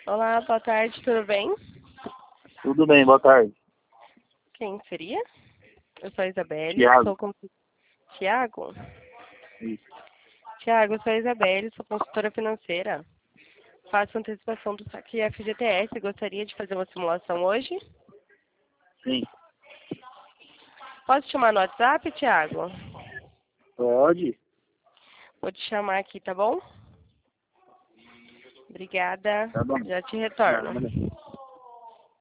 Olá, boa tarde, tudo bem? Tudo bem, boa tarde. Quem seria? Eu sou a Isabelle, Tiago. sou Tiago? Isso. Tiago, eu sou a Isabelle, sou consultora financeira. Faço antecipação do saque FGTS. Gostaria de fazer uma simulação hoje? Sim. Posso te chamar no WhatsApp, Tiago? Pode? Vou te chamar aqui, tá bom? Obrigada. Tá bom. Já te retorno. Nada.